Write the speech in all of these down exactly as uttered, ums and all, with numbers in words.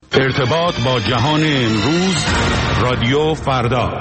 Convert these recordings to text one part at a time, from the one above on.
ارتباط با جهان امروز، رادیو فردا.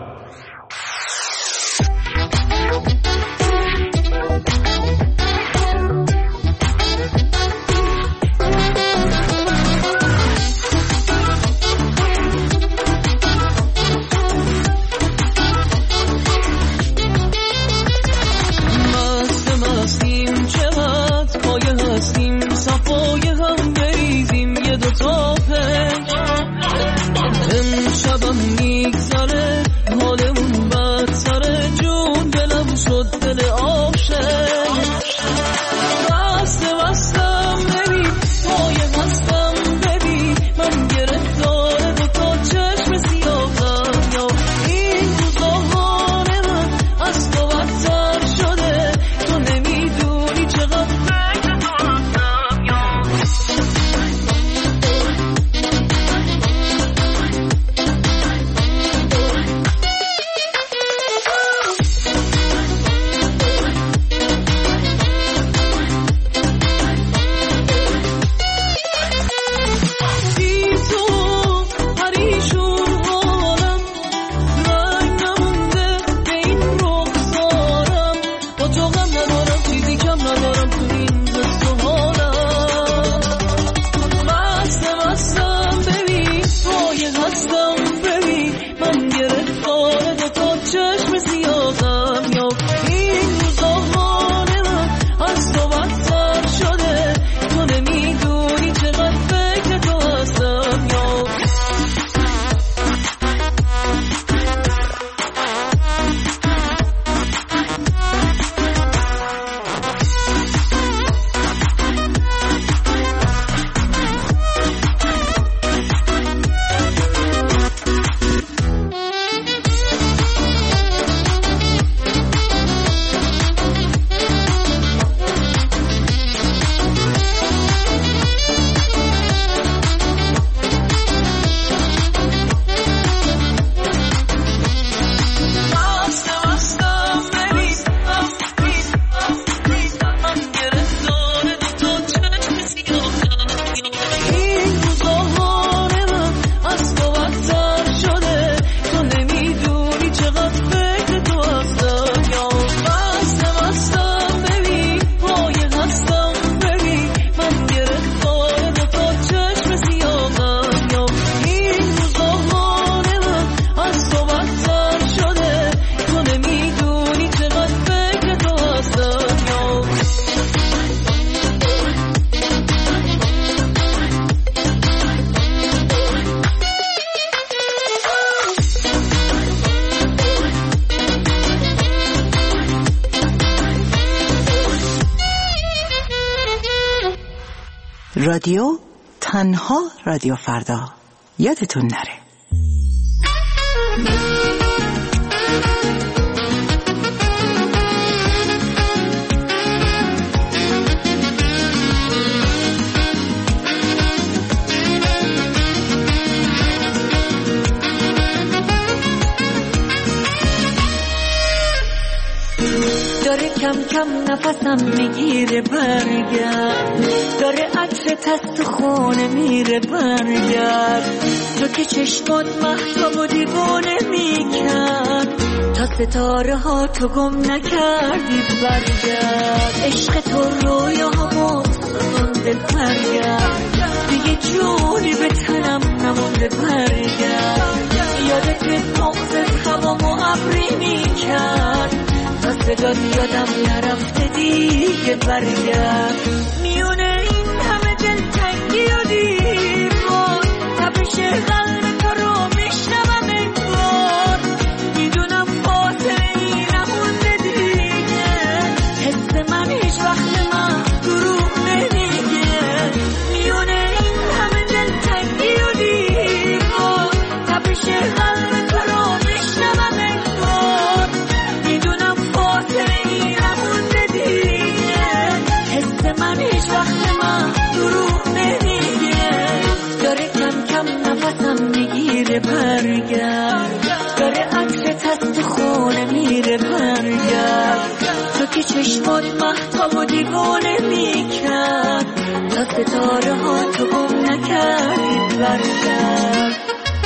رادیو تنها رادیو فردا، یادتون نره. داره کم کم نفسم میگیره برگرد، داره عطر تست و خونه میره برگرد، تو که چشمات مهتاب و دیوانه میکرد، تا ستاره ها تو گم نکردی برگرد، عشق تو رویاهامو سازنده برگرد، دیگه جونی به تنم نمونده برگرد، یادت مغزت هوامو ابری میکرد، تا صدات یادم نرفته دیگه برگرد، میونه این همه دلتنگی و دیوار، تپش قلب تو رو میشنوم انگار، میدونم فاصله ای نمونده دیگه، حس من هیچ وقت من دروغ نمیگه، میونه این همه دلتنگی و دیوار، تپش قلب تو رو میشنوم انگار، میدونم فاصله ای نمونده دیگه، حس من هیچ وقت من دروغ نمیگه، داره کم کم نفسم میگیره برگرد، داره عطر تست خونه میره برگرد، تو که چشمات مهتاب و دیوانه میکرد، تا ستاره ها تو گم نکردی برگرد. برگرد.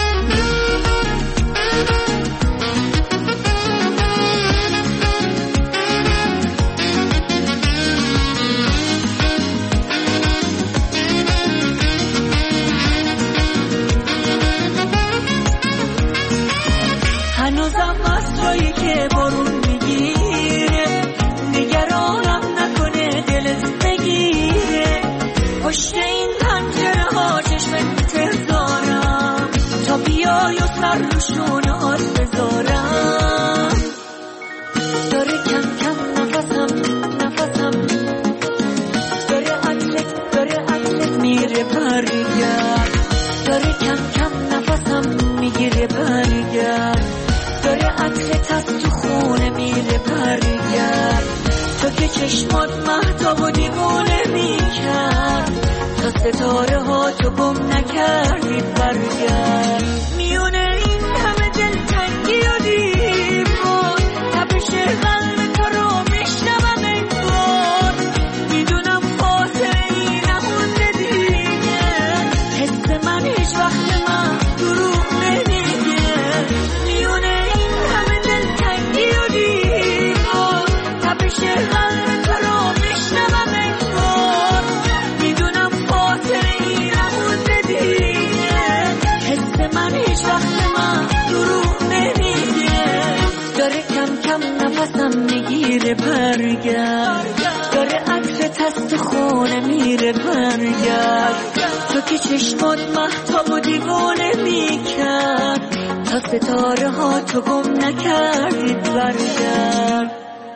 هنوزم مستایی که بارون میگیره، نگرانم نکنه دلت بگیره. پشت این پنجره ها چشم انتظارم تا بیای و سر روشون آت بذارم. داره کم کم نفسم نفسم داره عطرت داره عطرت میره برگرد. داره کم کم نفسم میگیره برگرد. داره عطرت از تو خونه میره برگرد. تو که چشمات مهتاب و دیوونه میکرد، تا ستاره ها تو گم نکردی برگرد. میونه این همه دلتنگی و دیوار، تپش قلب تو رو میشنوم انگار. میدونم فاصله نمونده دیگه، حس من هیچ وقت من دروغ نمیگه. میونه این همه دلتنگی و دیوار، تپش قلب تو رو میشنوم انگار. میدونم فاصله نمونده دیگه، حس من هیچ وقت من دروغ نمیگه. داره کم کم نفسم میگیره برگرد. داره عطرت از تو خونه میره برگرد. تو که چشمات مهتاب و دیوانه میکرد، تا ستاره ها تو گم نکردید برگرد.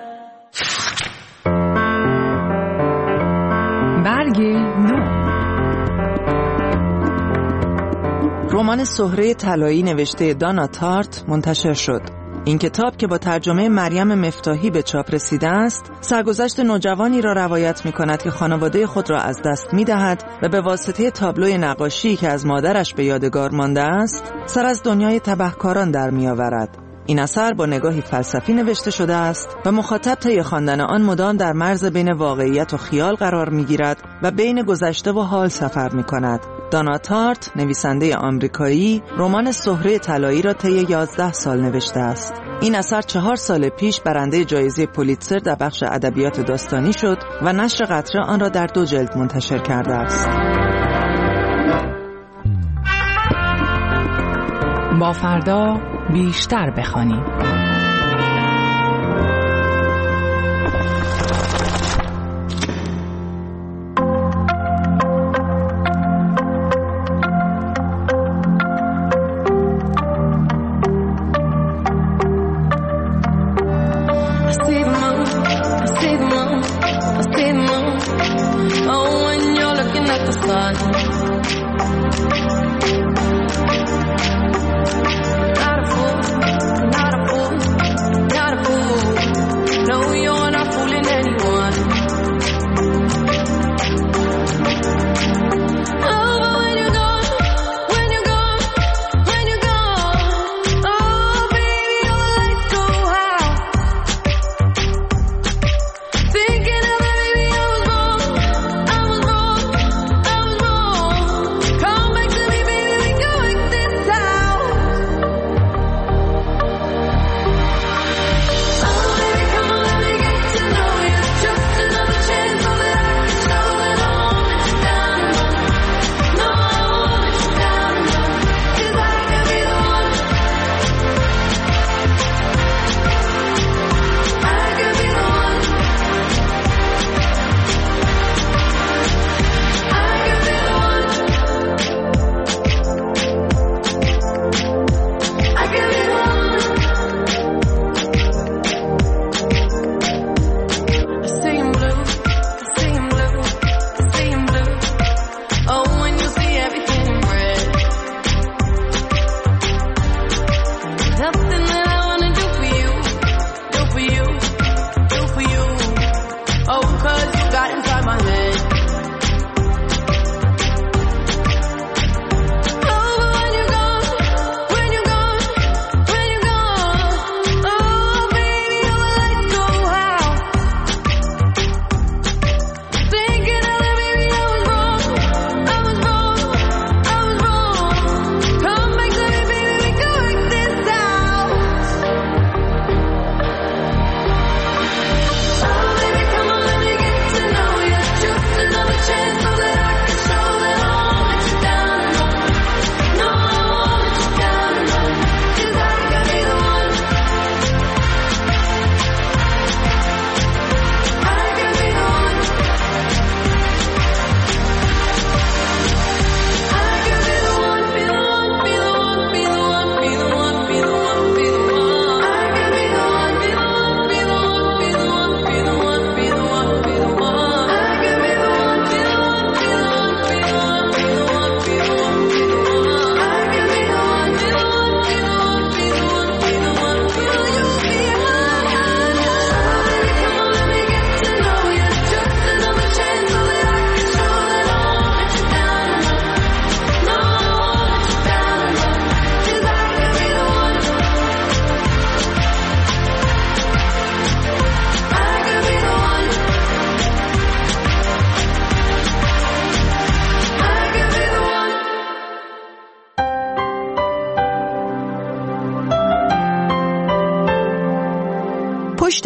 برگ نو. رمان سهره طلایی نوشته دانا تارت منتشر شد. این کتاب که با ترجمه مریم مفتاحی به چاپ رسیده است، سرگذشت نوجوانی را روایت می کند که خانواده خود را از دست می دهد و به واسطه تابلوی نقاشی که از مادرش به یادگار مانده است، سر از دنیای تبهکاران در می آورد. این اثر با نگاهی فلسفی نوشته شده است و مخاطب طی خواندن آن مدام در مرز بین واقعیت و خیال قرار می گیرد و بین گذشته و حال سفر می کند. دانا تارت، نویسنده آمریکایی، رمان سهره طلایی را طی یازده سال نوشته است. این اثر چهار سال پیش برنده جایزه پولیتزر در بخش ادبیات داستانی شد و نشر قطره آن را در دو جلد منتشر کرده است. با فردا بیشتر بخوانیم.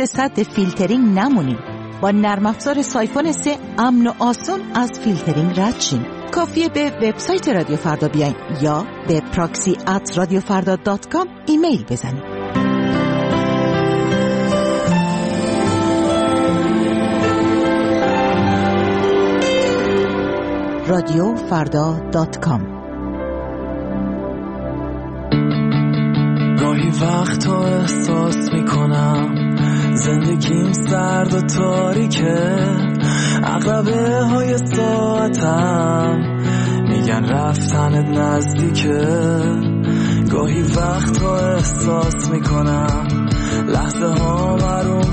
مثل سد فیلترینگ نمونید. با نرم افزار سایفون سه امن و آسون از فیلترینگ رد شین. کافیه به وبسایت رادیو فردا بیاین یا به پراکسی ات رادیو فردا دات کام ایمیل بزنید. رادیو فردا دات کام. گاهی وقتا احساس میکنم زندگیم سرد و تاریکه، عقربه های ساعتم میگن رفتنت نزدیکه. گاهی وقتا احساس میکنم لحظه ها محروم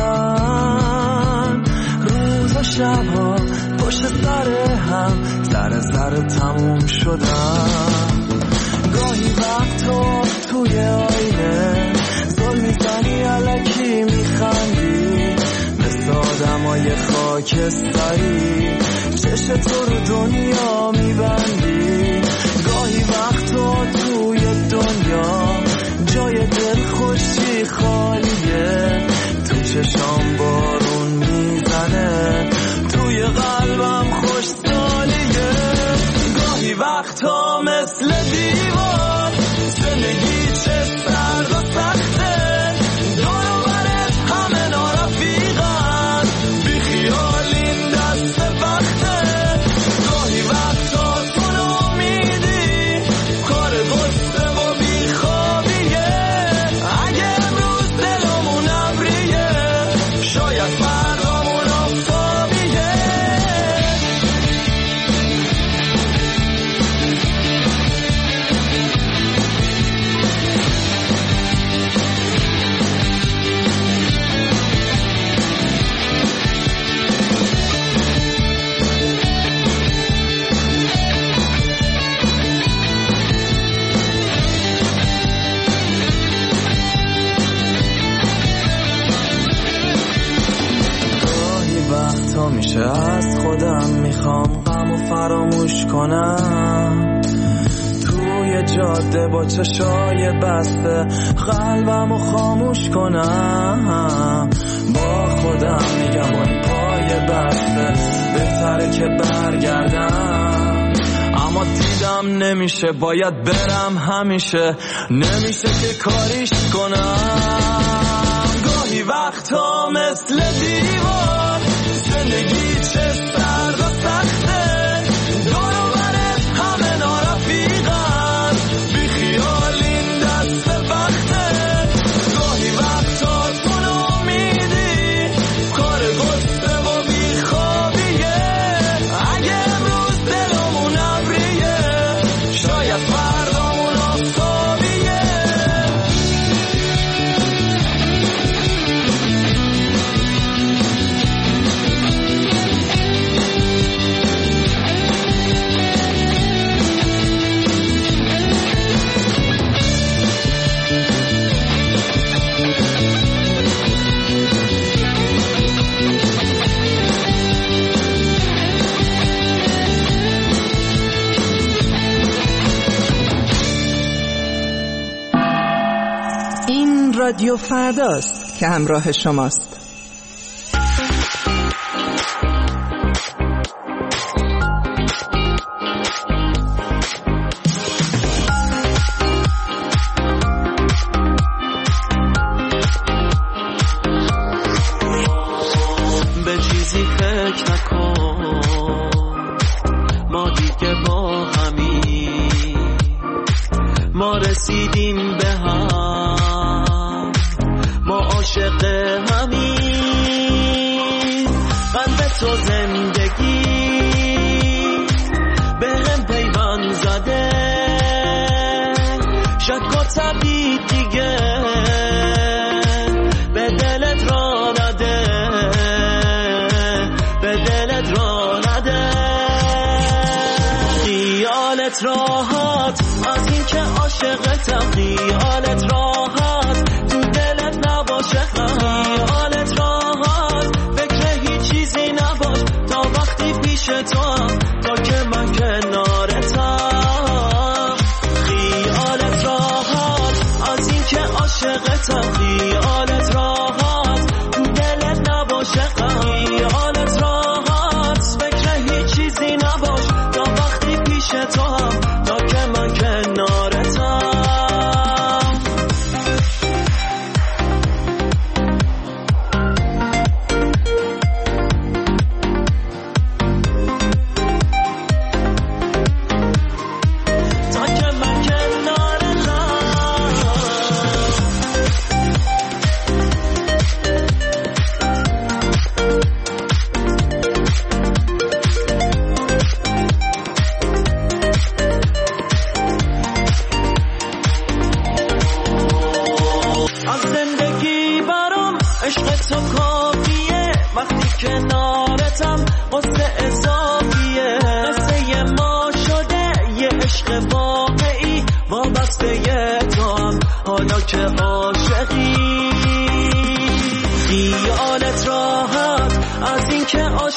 شدن، روز و شب ها پشت سر هم سر سر تموم شدن. گاهی وقتا توی آینه زل میزنی الکی میخندی، مثل آدمای خاکستری چش تو رو دنیا میبندی. گاهی وقتا توی دنیا جای دل خوشی خالیه، تو چشام بارون میزنه، توی قلبم خوش سالیه. گاهی وقتا مثل دیوار زندگی چه سرد و سخته، دور و برت همه نارفیقن، بی خیال این دست وقته. گاهی وقتا تو نامیدی کار غصه و بی خوابیه، اگه امروز دلمون ابریه شاید فردامون آفتابیه. میشه از خودم میخوام غمو فراموش کنم، توی جاده با چشای بسته قلبمو خاموش کنم. با خودم میگم اون پای بسته بهتره که برگردم، اما دیدم نمیشه، باید برم همیشه، نمیشه که کاریش کنم. گاهی وقتا مثل دیوار زندگی چه سرد و سخته، دور و برت همه نارفیقن، بی خیال این دست وقته. گاهی وقتا تو نامیدی کار غصه و بی خوابیه، اگه امروز دلمون ابریه شاید فردامون آفتابیه. این رادیو فرداست که همراه شماست. به چیزی فکر نکن، ما دیگه با همی، ما رسیدیم به هم، ما عاشق همین. قلب تو زندگی به هم پیوند زده، شک و تبید دیگه به دلت را نده، به دلت را نده. خیالت راحت از این که عاشقتم، خیالت راحت تو دلت نباشه، خیالت راحت فکر هیچ چیزی نباش تا وقتی پیش تو هم، تا که من کنارتم. خیالت راحت از این که عاشقتم، خیالت راحت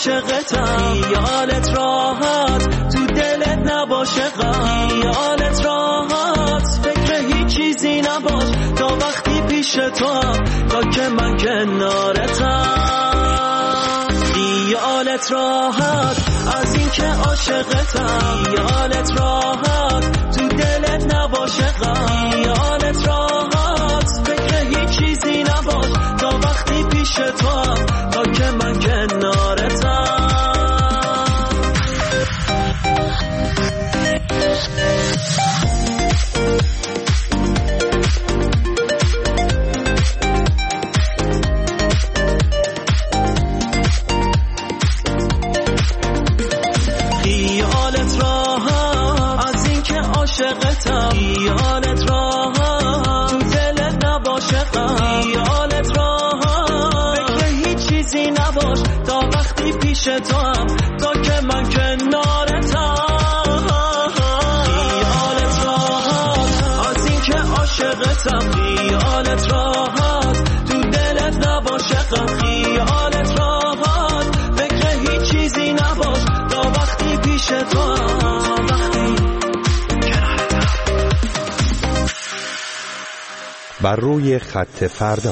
عاشقتم خیالت راحت تو دلت نباشه غم خیالت راحت فکر هیچ چیزی نباش تا وقتی پیش تو هم تا که من کنارتم خیالت راحت از این که عاشقتم خیالت راحت تو دلت نباشه غم خیالت راحت فکر هیچ چیزی نباش تا وقتی پیش تو هم تا که من کنارتم خیالت راحت از این که عاشقتم خیالت راحت تو دلت نباشه غم خیالت راحت فکر هیچ چیزی نباش تا وقتی پیش تو هم تا که من کنارتم خیالت راحت از این که عاشقتم خیالت راحت تو دلت نباشه غم خیالت راحت فکر هیچ چیزی نباش تا وقتی پیش تو هم تا وقتی کنارتم. بر روی خط فردا.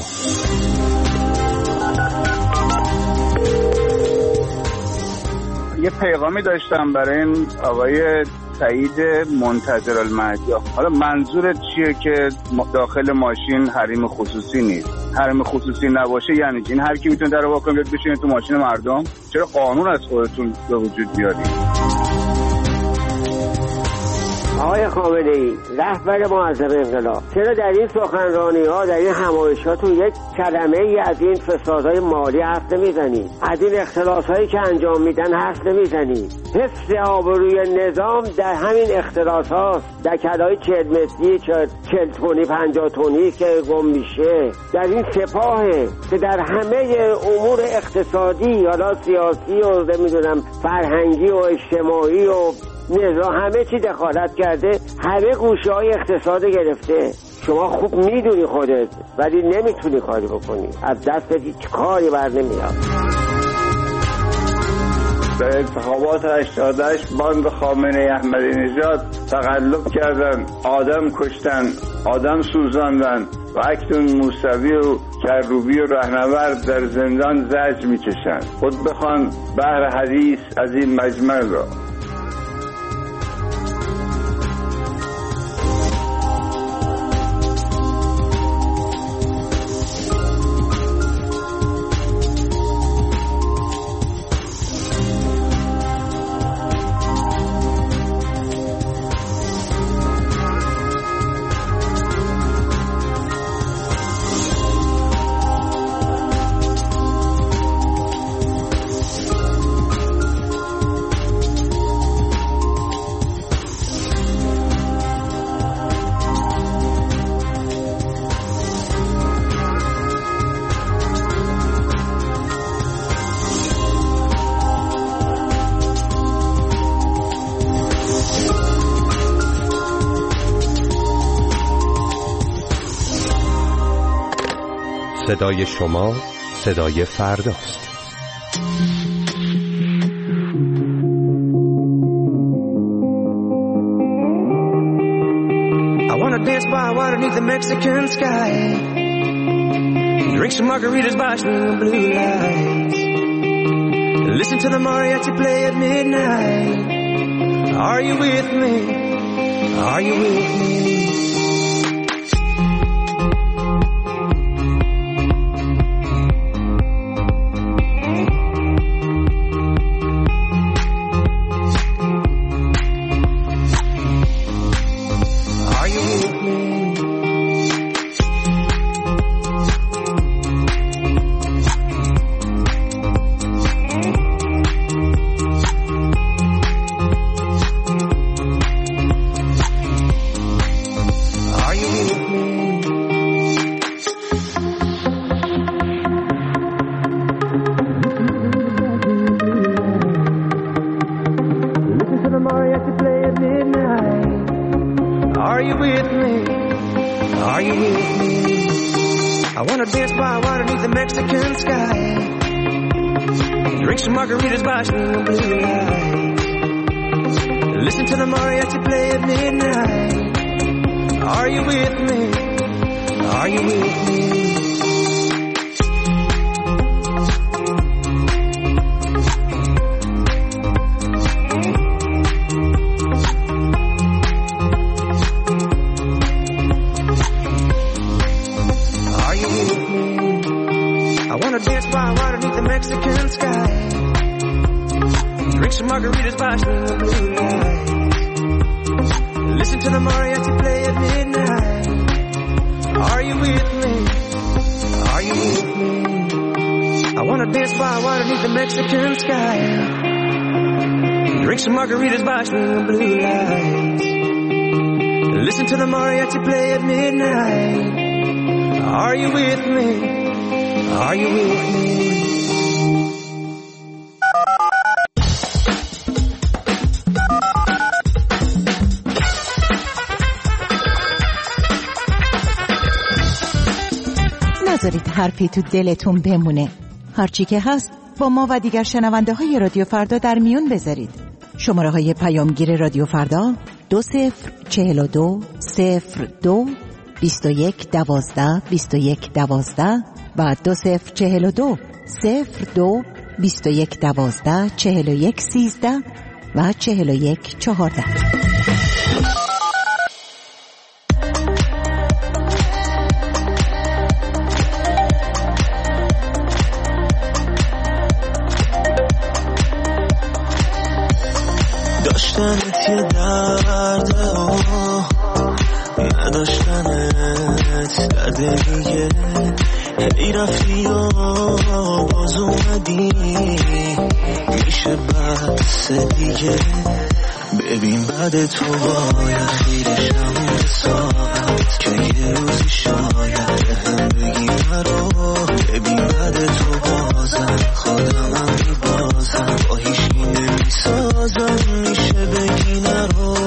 یه پیغامی داشتم برای این آقای سعید منتظر المهدی. حالا منظورت چیه که داخل ماشین حریم خصوصی نیست؟ حریم خصوصی نباشه یعنی این هر کی میتونه در واقع بیاد بشینه تو ماشین مردم؟ چرا قانون از خودتون به وجود بیارید؟ آقای خامنه‌ای رهبر معظم انقلاب، چرا در این سخنرانی ها در این همایشاتون یک کلمه ای از این فسادهای مالی حرف نمیزنید؟ از این اختلاس هایی که انجام میدن حرف نمیزنید؟ حفظ آبروی نظام در همین اختلاس هاست. دکل‌های چهل متری چهل تونی پنجاه تونی که گم میشه در این سپاهه که در همه امور اقتصادی حالا سیاسی و نمیدونم فرهنگی و اجتماعی و نظام همه چی دخالت کرده، همه گوشه های اقتصاد گرفته. شما خوب میدونی خودت ولی نمیتونی کاری بکنی، از دست هیچ کاری بر نمیاد. در انتخابات هشتاد و هشت باند خامنه احمدی نژاد تقلب کردن، آدم کشتن، آدم سوزاندن و اکنون موسوی و کروبی و رهنورد در زندان زجر میکشند. خود بخوان بحر حدیث از این مجمع را. صدای شما صدای فرداست. I wanna dance by water beneath the Mexican sky, drink some margaritas by swinging blue lights, listen to the mariachi play at midnight. Are you with me? Are you with me? Drink some margaritas by swinging blue lights. Listen to the mariachi play at midnight. Are you with me? Are you with me? Mexican sky. Drink some margaritas by swinging blue lights. Listen to the mariachi play at midnight. Are you with me? Are you with me? I wanna dance by water beneath the Mexican sky. Drink some margaritas by swinging blue lights. Listen to the mariachi play at midnight. Are you with me? Are you with me? نذارید حرفی تو دلتون بمونه. هرچی که هست با ما و دیگر شنونده های رادیو فردا در میون بذارید. شماره های پیامگیر رادیو فردا دو صفر چهل و دو صفر دو بیست و یک دوازده بیست و یک دوازده و دو صفر چهل و دو صفر دو بیست و یک دوازده چهل و یک سیزده و چهل و یک چهارده. داشتنت یه درده و نداشتنت درده دیگه. ای رفتی و باز اومدی میشه بس دیگه. ببین بعد تو باید خیرشم به ساعت که یه روزی شاید هم بگی مرو. ببین بعد تو بازم خودمم میبازم با هیچی نمیسازم میشه بگی نرو.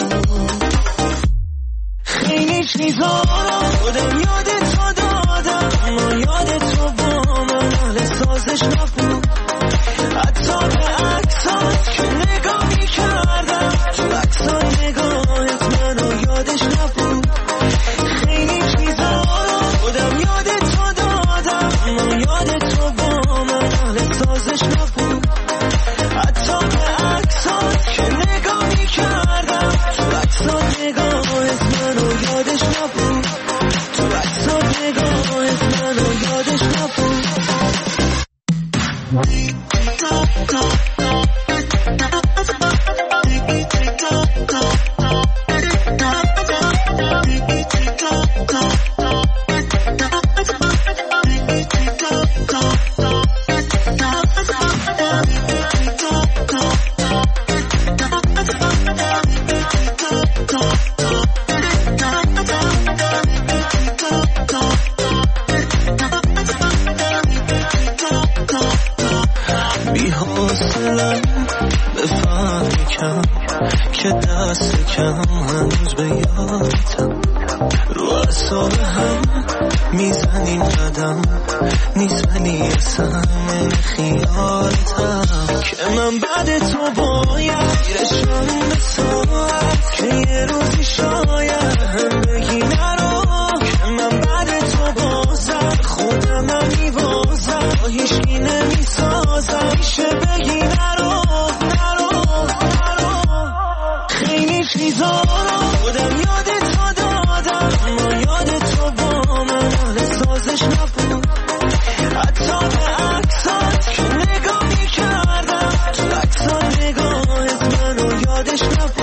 خیلی چیزا رو خودم یادت تو دادم اما یادت تو با من حال سازش نبود. حتی به عکسات که نگاه میکردم تو عکسای نگاهت منو یادش نبود. خیلی چیزا رو خودم یادت تو دادم اما یادت تو با من حال سازش نبود. حتی به عکسات که نگاه میکردم تو عکسای نگاهت منو یادش نبود. تو عکسای نگاهت منو یادش نبود. بی حوصلم بفهم کم که دست کم هنوز به یادتم. رو اعصاب هم میزنیم قدم نیست ولی اصلا من خیالتم که من بعد تو باید گیرشم به ساعت که یه روزی شاید هم بگی نرو. که من بعد تو بازم خودم هم میبازم با هیچکی نمیسازم میشه بگی نرو نرو نرو. خیلی چیزا رو خودم یادت تو دادم اما یادت تو با من حال سازش نبود. حتی به عکسات که نگاه میکردم تو عکسای نگاهت منو یادش نبود.